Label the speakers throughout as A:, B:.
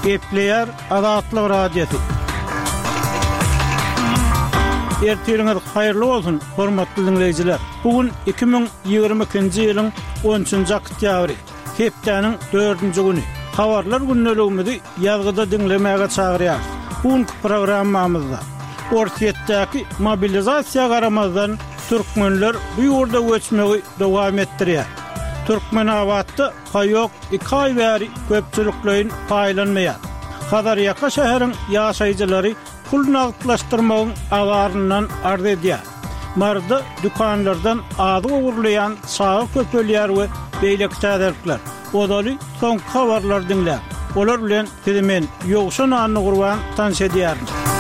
A: Gepleyer Azatlyk Radiosu. Ertiriňiz haýyrly bolsun, hormatly dinleýijiler. Bugün 2022-nji ýylyň 13-nji oktýabry, hepdeniň 4-nji güni. Habarlar günneligimizi ýazgyda dinlemäge çagyrýar. Bugünkü programmamyzda Ortiýetdäki mobilizasiýa garamazdan türkmenler bu ýurda göçmegi dowam etdirýär. Türkmenawatda haýok 2 ay bäri köpçüliklerin paýlanmaýar. Hadarýaka şäheriň ýaşaýjylary pul nagdlaşdyrmagyň awaryndan arz edýär. Marda dükanlardan ady ogurlayan sağa köpelýär we beýleki täderler. Odaly soňky habarlar dinlär. Olar bilen men ýogşan anyny gurban tanış edýär.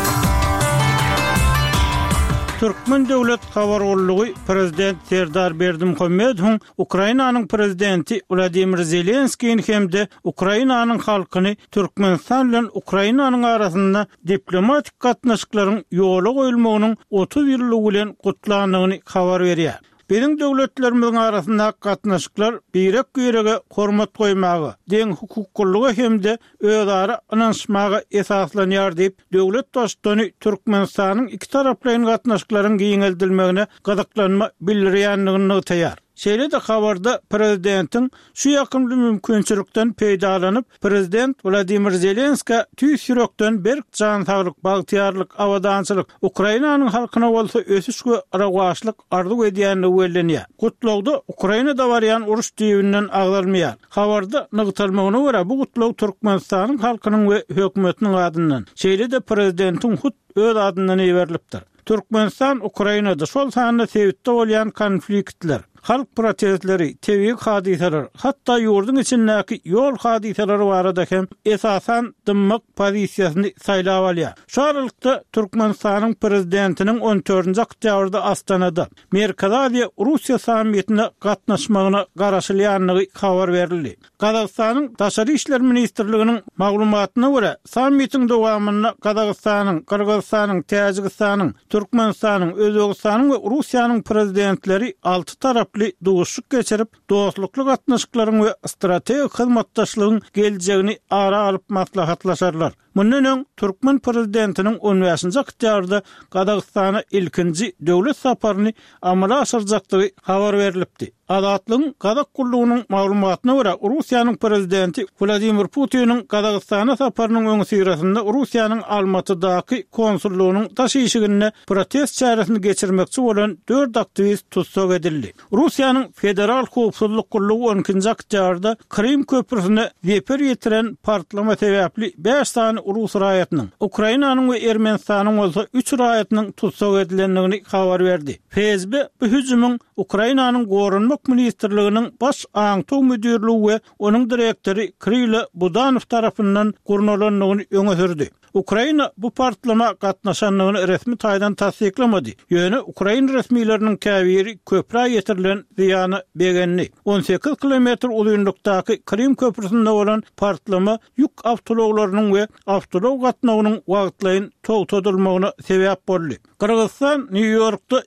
A: Türkmen Döwlet Habargullygy Prezident Serdar Berdimuhammedow Ukrainanyň prezidenti Vladimir Zelenskiň hemde Ukrainanyň halkyny Türkmenistan bilen Ukrainanyň arasynda diplomatik gatnaşyklaryň ýola goýulmagynyň 30 ýyllygy bilen gutlandygyny habar berýär. Bizim döwletlerimiň arasynda gatnaşyklar birek-birege hormat goýmagy, deň hukuklygy hemde özara ynanşmagy esaslanýar diýip döwlet dostuny Türkmenistanyň iki taraplyň gatnaşyklaryň giňeldilmegine gadaklanma bildirýändigini öýtýär. Şeýle de habarda prezidentin şu ýakynly mümkinçilikden peýdalanyp prezident Vladimir Zelenski tüýs ýürekden berk jan saglyk, bagtyarlyk, awadançylyk Ukrainanyň halkyna bolsa ösüş we aragaşlyk arzu edýänligi bellenýär. Gutlagda Ukrainada barýan uruş diýibinden agdarmaýar. Habarda nygtalmagyna görä bu gutlag Türkmenistanyň halkynyň we hökümetiniň adyndan. Şeýle de prezidentin hut öz adyndan berilipdir. Türkmenistan Ukrainada şol sanyna sebäpde bolýan konfliktler, halk protestleri, tebrik hadiseler, hatta ýurdun içindäki ýol hadiseleri barada hem esasan dymmak pozisiýasyny saýlap alýar. Şu aralykda Türkmenistanyň prezidentiniň 14-nji oktýabrda Astanada Merkez Aziýa Russiýa sammitine gatnaşmagyna garaşylýanlygy habar berildi. Kazakstanyň Daşary işler ministrliginiň maglumatyna görä, sammitiň dowamyna Kazakstanyň, Kyrgyzstanyň, Täjikistanyň, Türkmenistanyň, Özbegistanyň we Russiýanyň prezidentleri 6 taraply duguşyk geçirip, dostlukly gatnaşyklaryň we strategik hyzmatdaşlygyň geljegini ara alyp maslahatlaşarlar. Mundan öň Türkmen prezidentiniň 15-nji oktýabrda Kazakstana ilkinji döwlet saparyny amala aşyrjakdygy habar berilipdi. Azatlygyň Kazak gullugynyň maglumatyna görä, Russiýanyň prezidenti Vladimir Putiniň Kazakstana saparynyň öňü syrasynda Russiýanyň Almatydaky konsullugynyň taşyşygyny protest çäresini geçirmekçi bolan 4 aktivist tutsak edildi. Russiýanyň Federal Howpsuzlyk gullugy 12-nji oktýabrda Krim köprüsine zeper ýetiren partlama sebäpli 5 sany Rus raýatynyň, Ukrainanyň we Ermenistanyň bolsa 3 raýatynyň tutsak edilendigini habar berdi. FSB bu hüjümüň Ukrainanyň gorunmak ministrliginiň baş aňtow müdirligi we onuň direktori Kirilo Budanow tarapyndan gurnalandygyny öňe sürdi. Ukraina bu partlama gatnaşanlygyny resmi taýdan tasdiklamady. Ýöne Ukraina resmileriniň käbiri köprä ýetirilen ziýany begenni. 18 kilometr uzunlukdaky Krim köprüsinde bolan partlama ýük awtologlarynyň we awtolog gatnawynyň wagtlaýyn togtadylmagyna sebäp boldy. Kyrgyzstan New Yorkda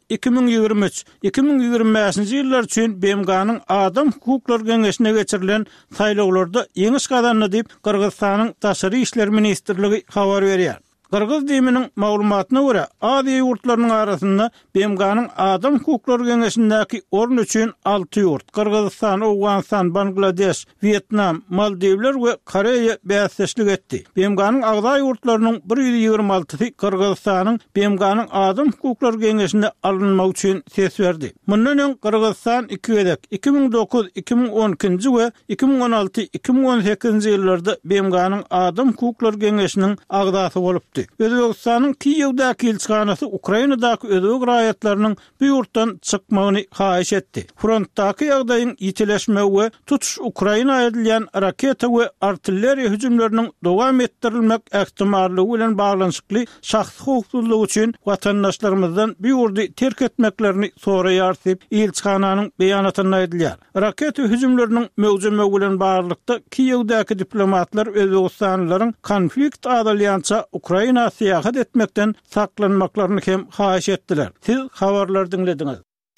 A: 2023-2025-nji ýyllar üçin BMG'nyň Adam Hukuklary Geňeşine geçirilen saýlawlarda ýeňiş gazandy diýip Kyrgyzstanyň Daşary işler ministrligi habar berýär. Kırgız diýiminiň maglumatyna görä, Aziýa ýurtlarynyň arasynda BMG'nyň Adam Hukuklary Geňeşindäki orun üçin 6 ýurt, Kyrgyzstan, Awganistan, Bangladeş, Vietnam, Maldivler we Koreýa bäsleşlik etdi. BMG'nyň agza ýurtlarynyň 126-sy Kyrgyzstanyň BMG'nyň Adam Hukuklary Geňeşinde alınmak üçin ses berdi. Mundan öň Kyrgyzstan 2 gedek 2009-2012-nji we 2016-2018-nji ýyllarda BMG'nyň Adam Hukuklary Geňeşiniň agzasy bolupdy. Özbegistanyň Kiýewdäki elçixanasy Ukrainadaky özbek raýatlarynyň bu ýurtdan çykmagyny haýyş etdi. Frontdaky ýagdaýyň ýitileşmegi we tutuş Ukraina edilýän raketa we artilleriýa hüjümleriniň dowam etdirilmek ähtimallygy bilen baglanyşykly şahsy hukuklygy üçin watandaşlarymyzdan bu ýurdy terk etmeklerini soraýar diýip elçixananyň beýanatyna edilýär. Raketa hüjümleriniň mögzemegi bilen baglykda Kiýewdäki diplomatlar Özbegistanlylaryň konflikt adalyança Ukraina siyahat etmekten saklanmaklaryny hem haýyş etdiler. Siz habarlar dinlediňiz.